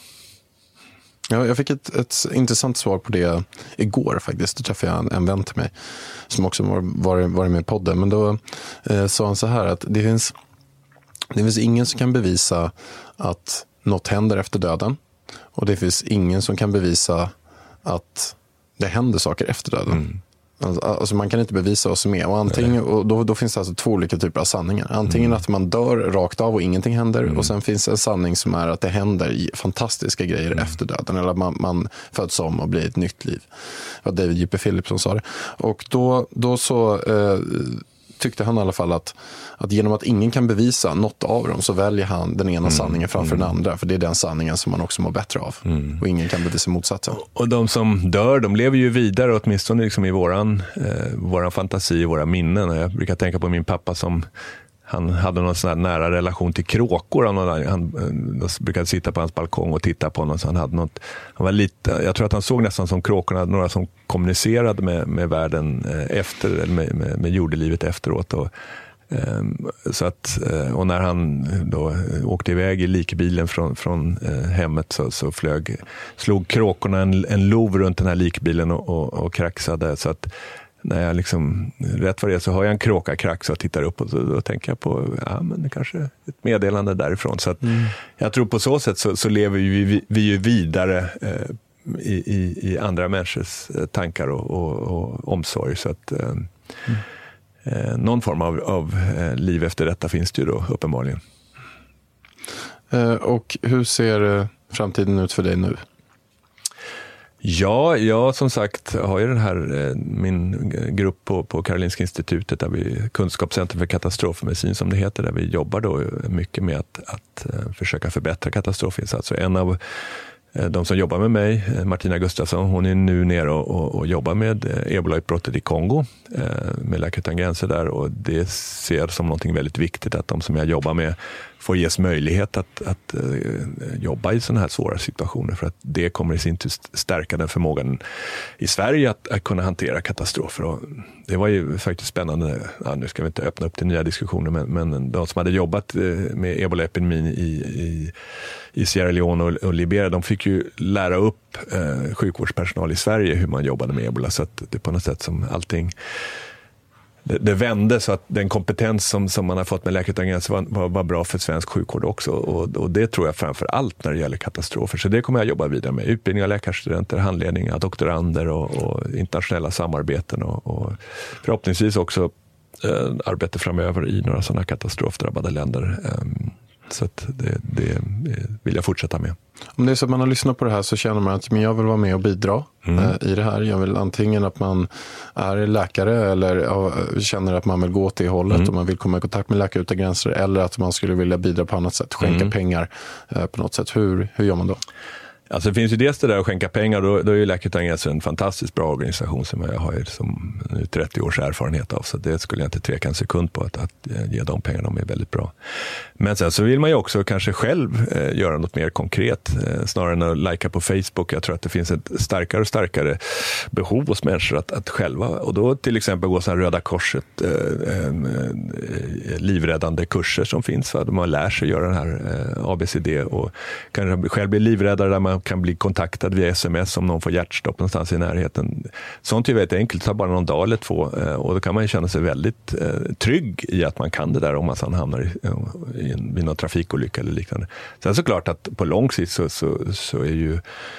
Ja, jag fick ett, ett intressant svar på det igår faktiskt. Då träffade jag en, en vän till mig som också var, var, var med i podden. Men då eh, sa han så här att det finns, det finns ingen som kan bevisa att något händer efter döden. Och det finns ingen som kan bevisa att det händer saker efter döden. Mm. Alltså man kan inte bevisa vad som är. Och antingen, och då, då finns det alltså två olika typer av sanningar. Antingen mm. att man dör rakt av och ingenting händer. Mm. Och sen finns det en sanning som är att det händer fantastiska grejer mm. efter döden. Eller att man, man föds om och blir ett nytt liv. Det var David J P Phillips som sa det. Och då, då så eh, tyckte han i alla fall att, att genom att ingen kan bevisa något av dem, så väljer han den ena mm. sanningen framför mm. den andra. För det är den sanningen som man också mår bättre av. Mm. Och ingen kan bevisa motsatsen. Och de som dör, de lever ju vidare, åtminstone liksom i våran, eh, våran fantasi, våra minnen. Jag brukar tänka på min pappa som han hade någon sån här nära relation till kråkor. Han, han brukade sitta på hans balkong och titta på honom. Så han, hade något, han var lite, jag tror att han såg nästan som kråkorna, några som kommunicerade med, med världen efter, eller med, med, med jordelivet efteråt. Och, så att, och när han då åkte iväg i likbilen från, från hemmet, så, så flög, slog kråkorna en, en lov runt den här likbilen och, och, och kraxade. Så att när jag liksom, rätt vad det är, så har jag en kråka krax och tittar upp, och så, då tänker jag på, ja men det kanske är ett meddelande därifrån. Så att mm. jag tror på så sätt så, så lever vi, vi ju vidare eh, i, i, i andra människors tankar och, och, och omsorg. Så att eh, mm. eh, någon form av, av eh, liv efter detta finns det ju då uppenbarligen. Eh, och hur ser framtiden ut för dig nu? Ja, jag som sagt har ju den här, min grupp på, på Karolinska institutet, där vi, kunskapscenter för katastrofmedicin som det heter, där vi jobbar då mycket med att, att försöka förbättra katastrofinsatser. En av de som jobbar med mig, Martina Gustafsson, hon är nu nere och, och, och jobbar med ebola-utbrottet i Kongo med Läkare utan gränser där, och det ser jag som någonting väldigt viktigt, att de som jag jobbar med får ges möjlighet att, att uh, jobba i sådana här svåra situationer, för att det kommer i sin tur stärka den förmågan i Sverige att, att kunna hantera katastrofer. Och det var ju faktiskt spännande, ja, nu ska vi inte öppna upp till nya diskussioner, men, men de som hade jobbat med ebolaepidemin i, i, i Sierra Leone och, och Liberia, de fick ju lära upp eh, sjukvårdspersonal i Sverige hur man jobbade med ebola, så att det är på något sätt som allting Det, det vände, så att den kompetens som, som man har fått med Läkare utan gränser var, var, var bra för svensk sjukvård också. Och, och det tror jag framför allt när det gäller katastrofer. Så det kommer jag jobba vidare med. Utbildning av läkarstudenter, handledning av doktorander och, och internationella samarbeten. Och, och förhoppningsvis också eh, arbete framöver i några sådana katastrofdrabbade länder. Um, Så att det, det vill jag fortsätta med. Om det är så att man har lyssnat på det här så känner man att men jag vill vara med och bidra mm. eh, i det här. Jag vill antingen att man är läkare eller ja, känner att man vill gå åt det hållet mm. och man vill komma i kontakt med Läkare utan gränser, eller att man skulle vilja bidra på annat sätt, skänka mm. pengar eh, på något sätt. Hur, hur gör man då? Alltså det finns ju dels det där att skänka pengar, då, då är ju Läkare utan gränser en fantastiskt bra organisation som jag har som nu trettio års erfarenhet av, så det skulle jag inte tveka en sekund på att, att ge de pengarna, de är väldigt bra. Men sen så vill man ju också kanske själv eh, göra något mer konkret, eh, snarare än att likea på Facebook. Jag tror att det finns ett starkare och starkare behov hos människor att, att själva, och då till exempel gå sådana Röda Korset eh, eh, livräddande kurser som finns, där man lär sig göra den här eh, A B C D och kanske själv bli livräddare där man kan bli kontaktad via sms om någon får hjärtstopp någonstans i närheten. Sånt är ju väldigt enkelt, det tar bara någon dag eller två, och då kan man ju känna sig väldigt eh, trygg i att man kan det där om man sedan hamnar i, i en, vid någon trafikolycka eller liknande. Sen såklart att på lång sikt så, så, så är ju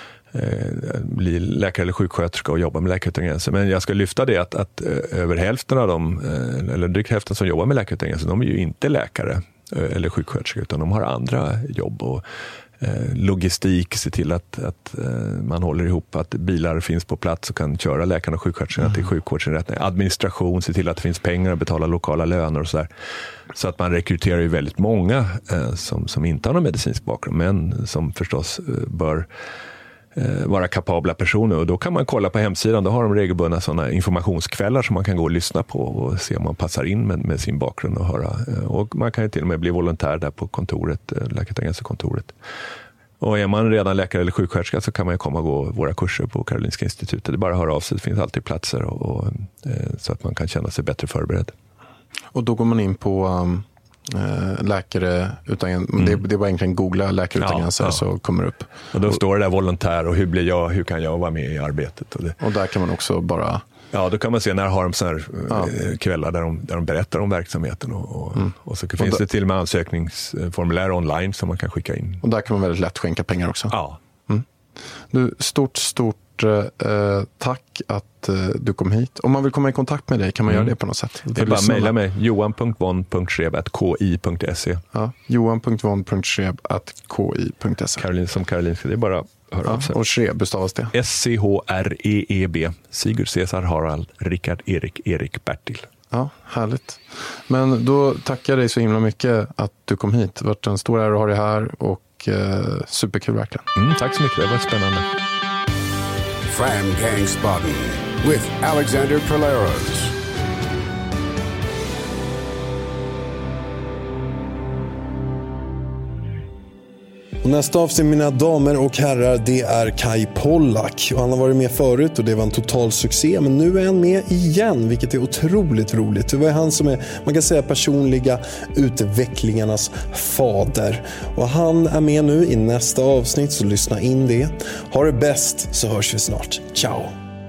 eh, bli läkare eller sjuksköterska och jobba med Läkare utan gränser. Men jag ska lyfta det att, att eh, över hälften av dem, eh, eller drygt hälften som jobbar med Läkare utan gränser, de är ju inte läkare eh, eller sjuksköterska, utan de har andra jobb och logistik, se till att, att man håller ihop, att bilar finns på plats och kan köra läkarna och sjuksköterskorna mm. till sjukvårdsinrättningar. Administration, se till att det finns pengar att betala lokala löner och så där. Så att man rekryterar ju väldigt många eh, som, som inte har någon medicinsk bakgrund, men som förstås eh, bör eh, vara kapabla personer. Och då kan man kolla på hemsidan, då har de regelbundna sådana informationskvällar som man kan gå och lyssna på och se om man passar in med, med sin bakgrund och höra. Och man kan ju till och med bli volontär där på kontoret, Läkare utan gränser-kontoret. Och är man redan läkare eller sjuksköterska så kan man ju komma och gå våra kurser på Karolinska institutet. Det är bara att höra av sig, det finns alltid platser och, och, så att man kan känna sig bättre förberedd. Och då går man in på um, äh, Läkare utan mm. det, det var egentligen googla Läkare utan gränser ja, ja. så kommer det upp. Och då och, står det där volontär och hur blir jag, hur kan jag vara med i arbetet? Och, det. och där kan man också bara... Ja, då kan man se när har de så här ja. kvällar där de, där de berättar om verksamheten och, och, mm. och så finns och då, det till och med ansökningsformulär online som man kan skicka in. Och där kan man väldigt lätt skänka pengar också. Ja. Mm. Du, stort, stort eh, tack att eh, du kom hit. Om man vill komma i kontakt med dig, kan man mm. göra det på något sätt? Det är bara att mejla mig, johan punkt von punkt schreb at k i punkt se. Ja, johan punkt von punkt schreb at k i punkt se. Karolin som Karolinska, det är bara höra av sig. Och Schreb bestavas det? S C H R E E B. Sigurd, Cesar, Harald, Rickard, Erik, Erik, Bertil. Ja, härligt. Men då tackar jag dig så himla mycket att du kom hit. Det har varit en stor ära att ha dig här och eh, superkul verkligen. Mm, tack så mycket, det var spännande. Fram Gangsbaden with Alexander Perleros. Och nästa avsnitt, mina damer och herrar, det är Kai Pollak. Och han har varit med förut och det var en total succé. Men nu är han med igen, vilket är otroligt roligt. Det var han som är, man kan säga, personliga utvecklingarnas fader. Och han är med nu i nästa avsnitt, så lyssna in det. Ha det bäst, så hörs vi snart. Ciao!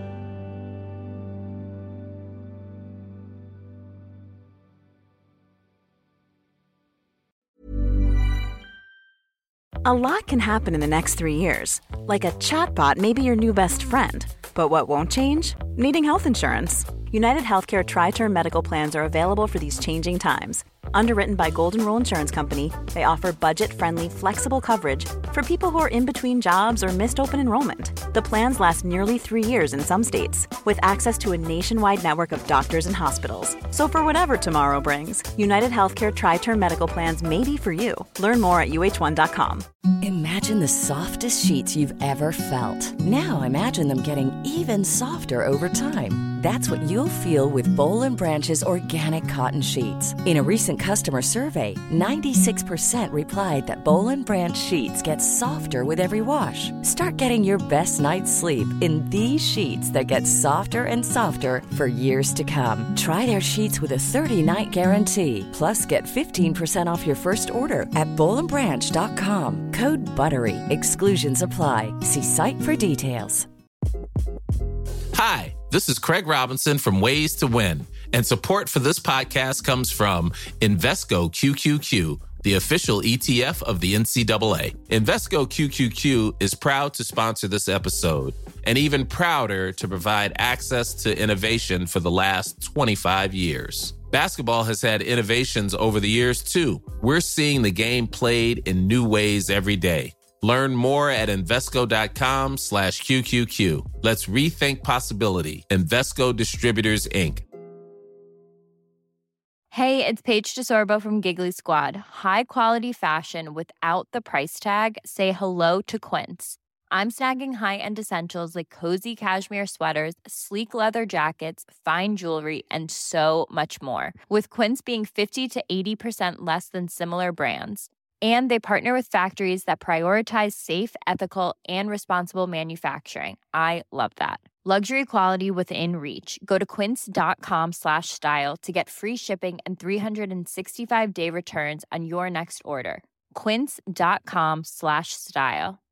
A lot can happen in the next three years. Like a chatbot may be your new best friend. But what won't change? Needing health insurance. United Healthcare Tri-Term Medical Plans are available for these changing times. Underwritten by Golden Rule Insurance Company, they offer budget-friendly, flexible coverage for people who are in between jobs or missed open enrollment. The plans last nearly three years in some states, with access to a nationwide network of doctors and hospitals. So for whatever tomorrow brings, United Healthcare Tri-Term Medical Plans may be for you. Learn more at U H one dot com. Imagine the softest sheets you've ever felt. Now imagine them getting even softer over time. That's what you'll feel with Boll and Branch's organic cotton sheets. In a recent customer survey, ninety-six percent replied that Boll and Branch sheets get softer with every wash. Start getting your best night's sleep in these sheets that get softer and softer for years to come. Try their sheets with a thirty-night guarantee. Plus, get fifteen percent off your first order at boll and branch dot com. Code BUTTERY. Exclusions apply. See site for details. Hi, this is Craig Robinson from Ways to Win, and support for this podcast comes from Invesco Q Q Q, the official E T F of the N C double A. Invesco Q Q Q is proud to sponsor this episode, and even prouder to provide access to innovation for the last twenty-five years. Basketball has had innovations over the years, too. We're seeing the game played in new ways every day. Learn more at Invesco.com slash QQQ. Let's rethink possibility. Invesco Distributors, Incorporated. Hey, it's Paige DeSorbo from Giggly Squad. High quality fashion without the price tag. Say hello to Quince. I'm snagging high-end essentials like cozy cashmere sweaters, sleek leather jackets, fine jewelry, and so much more. With Quince being fifty to eighty percent less than similar brands. And they partner with factories that prioritize safe, ethical, and responsible manufacturing. I love that. Luxury quality within reach. Go to quince.com slash style to get free shipping and three sixty-five day returns on your next order. Quince.com slash style.